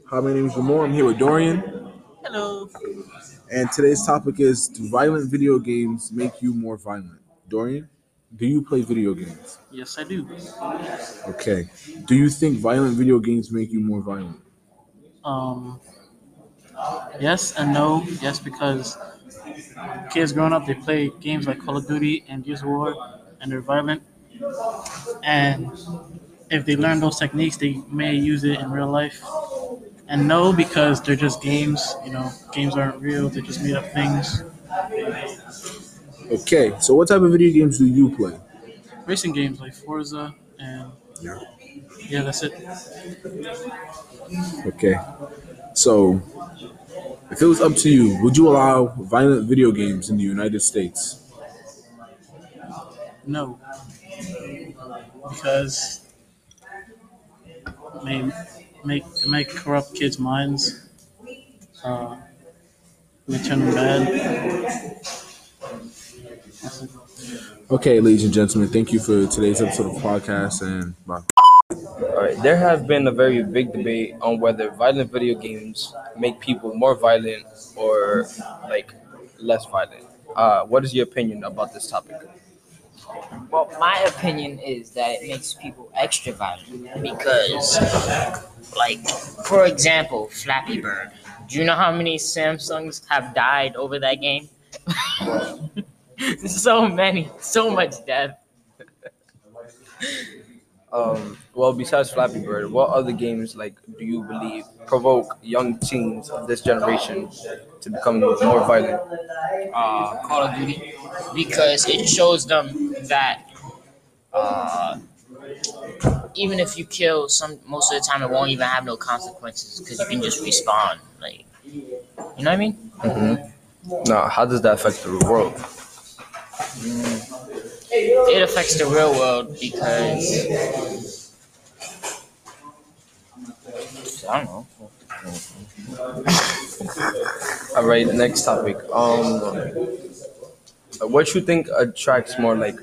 Hi, my name is Ramon. I'm here with Dorian, Hello. and today's topic is: do violent video games make you more violent? Dorian, do you play video games? Yes, I do. Okay. Do you think violent video games make you more violent? Um, yes and no. Yes, because kids growing up, they play games like Call of Duty and Gears of War, and they're violent. And if they learn those techniques, they may use it in real life. And no, because they're just games. Games aren't real. They're just made up things. Okay. So, what type of video games do you play? Racing games like Forza, and Yeah. yeah, that's it. Okay. So, if it was up to you, would you allow violent video games in the United States? No, because may it may corrupt kids' minds. Uh, may turn them bad. That's it. Okay, ladies and gentlemen, thank you for today's episode of the podcast, and bye. All right, there has been a very big debate on whether violent video games make people more violent or like less violent. What is your opinion about this topic? Well, my opinion is that it makes people extra violent because, like, for example, Flappy Bird. Do you know how many Samsungs have died over that game? So many, so much death. Well, besides Flappy Bird, what other games like do you believe provoke young teens of this generation to become more violent? Call of Duty, because it shows them that uh, even if you kill most of the time, it won't even have no consequences because you can just respawn. Like, you know what I mean? Now, how does that affect the world? It affects the real world because I don't know. All right, next topic. What you think attracts more like?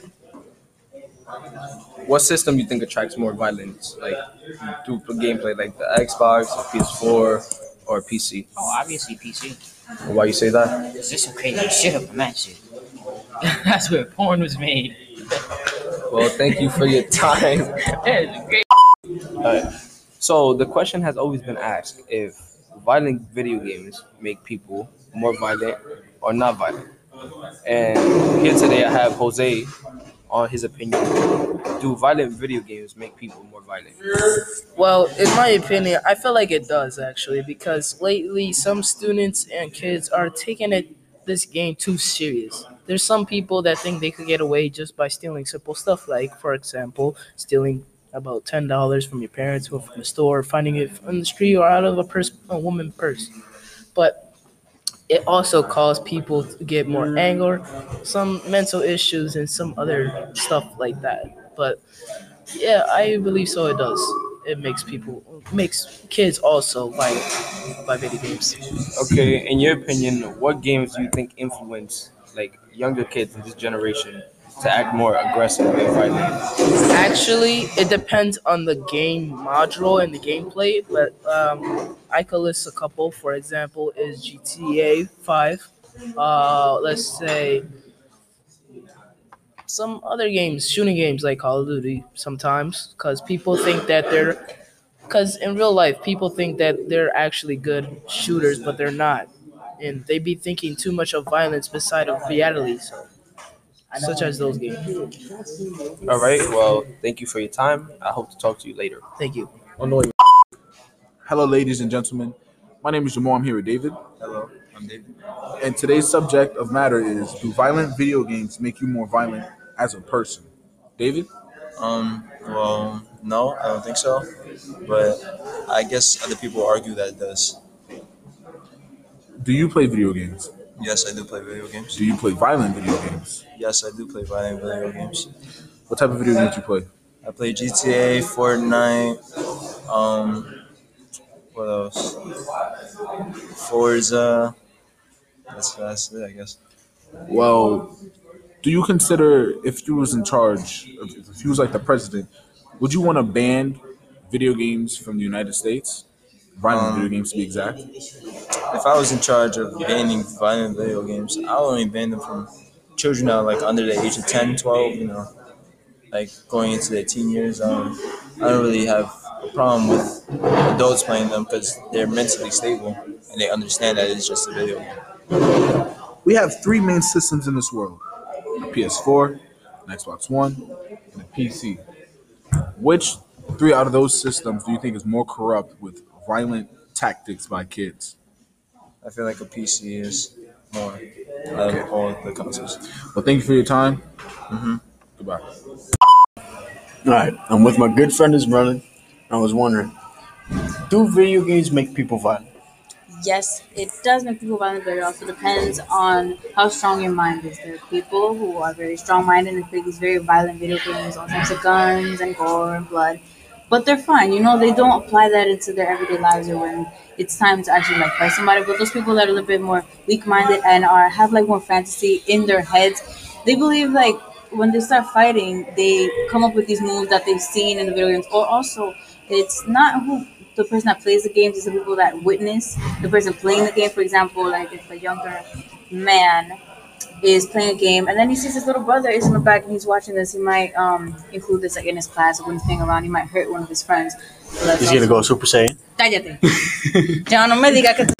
What system you think attracts more violence, like through gameplay, like the Xbox, PS4, or PC? Oh, obviously PC. Why you say that? Cause there's some crazy shit up in that shit. That's where porn was made. Well, thank you for your time. It's great. So the question has always been asked if violent video games make people more violent or not violent. And here today I have Jose on his opinion. Do violent video games make people more violent? Well, in my opinion, I feel like it does actually because lately some students and kids are taking this game too serious. There's some people that think they could get away just by stealing simple stuff, like for example, stealing about $10 from your parents or from the store, finding it on the street or out of a woman purse. But it also causes people to get more anger, some mental issues, and some other stuff like that. But yeah, I believe so. It does. It makes kids also violent by video games. Okay, in your opinion, what games do you think influence like younger kids in this generation to act more aggressive and violent? Actually, it depends on the game module and the gameplay, but I could list a couple. For example, is GTA 5. Let's say some other games, shooting games like Call of Duty sometimes, because in real life, people think that they're actually good shooters, but they're not. And they be thinking too much of violence beside of reality, such as those games. All right, well, thank you for your time. I hope to talk to you later. Thank you. Oh, no. Hello, ladies and gentlemen. My name is Jamal. I'm here with David. Hello, I'm David. And today's subject of matter is: do violent video games make you more violent as a person? David? Well, no, I don't think so. But I guess other people argue that it does. Do you play video games? Yes, I do play video games. Do you play violent video games? Yes, I do play violent video games. What type of video games do you play? I play GTA, Fortnite, what else? Forza. That's it, I guess. Well, do you consider if you was in charge, if you was like the president, would you want to ban video games from the United States? Violent video games, to be exact. If I was in charge of banning violent video games, I would only ban them from children that are like under the age of 10, 12, like going into their teen years. I don't really have a problem with adults playing them because they're mentally stable and they understand that it's just a video game. We have three main systems in this world: a PS4, an Xbox One, and a PC. Which three out of those systems do you think is more corrupt with violent tactics by kids? I feel like a PC is more out of all the consoles. Well, thank you for your time. Goodbye. All right, I'm with my good friend is running. I was wondering, do video games make people violent? Yes, it does make people violent, but it also depends on how strong your mind is. There are people who are very strong-minded and play these very violent video games, all types of guns and gore and blood, but they're fine. They don't apply that into their everyday lives or when it's time to actually like fight somebody. But those people that are a little bit more weak-minded and have like more fantasy in their heads, they believe like when they start fighting, they come up with these moves that they've seen in the video games, or also it's not who the person that plays the games, it's the people that witness the person playing the game. For example, like if a younger man is playing a game and then he sees his little brother is in the back and he's watching this, he might include this like in his class or when he's playing around, he might hurt one of his friends. He's gonna go Super Saiyan. Cállate. Ya no me diga que